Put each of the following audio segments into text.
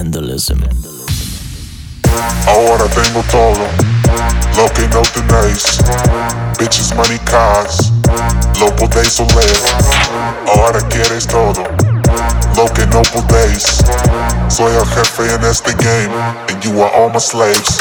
Vandalism. Ahora tengo todo lo que no tenéis. Bitches, money, cars, lo podéis oler. Ahora quieres todo lo que no podéis. Soy el jefe en este game and you are all my slaves.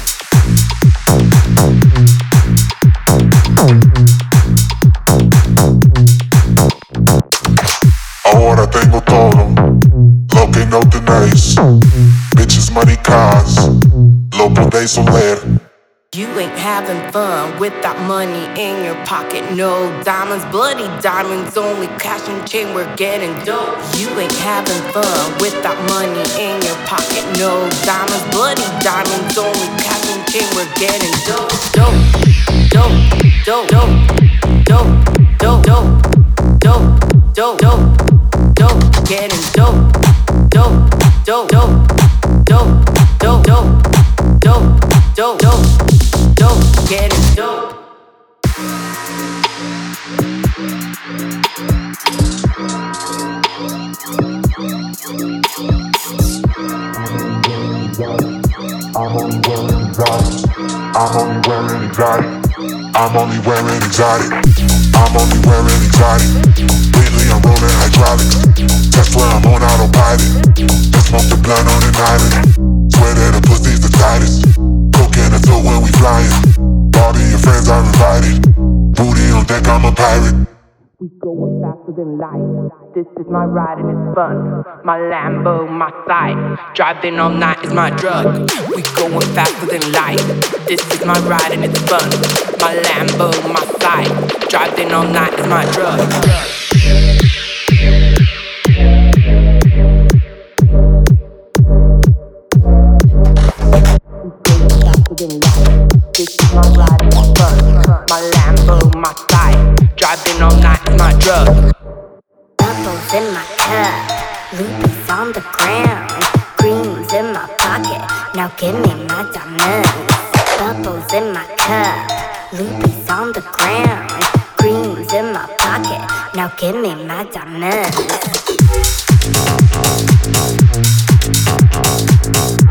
Ahora tengo todo lo que no tenéis. Bitches, money, cars, lo podéis oler. You ain't having fun with that money in your pocket. No diamonds, bloody diamonds, only cash and chain, we're getting dope. You ain't having fun with that money in your pocket. No diamonds, bloody diamonds, only cash and chain, we're getting dope. Dope, dope, dope, dope, dope, dope, dope, dope, dope, dope, dope, getting dope, dope, dope, dope, dope, dope, dope, dope, dope, dope, getting dope. I'm only wearing exotic. I'm only wearing exotic. I'm only wearing exotic. I'm only wearing exotic. Lately I'm rolling hydraulics. That's where I'm on autopilot. I smoke the blunt on an island. Swear that the pussy's the tightest. Coke in the throat when we flying. All of your friends are invited. Booty on deck, I'm a pirate. We going faster than light. This is my ride and it's fun. My Lambo, my sight. Driving all night is my drug. We going faster than light. This is my ride and it's fun. My Lambo, my sight. Driving all night is my drug. This is my ride and it's fun. My Lambo, my sight. Driving all night is my drug. Bubbles in my cup, rubies on the ground, creams in my pocket. Now give me my diamonds. Bubbles in my cup, rubies on the ground, creams in my pocket. Now give me my diamonds.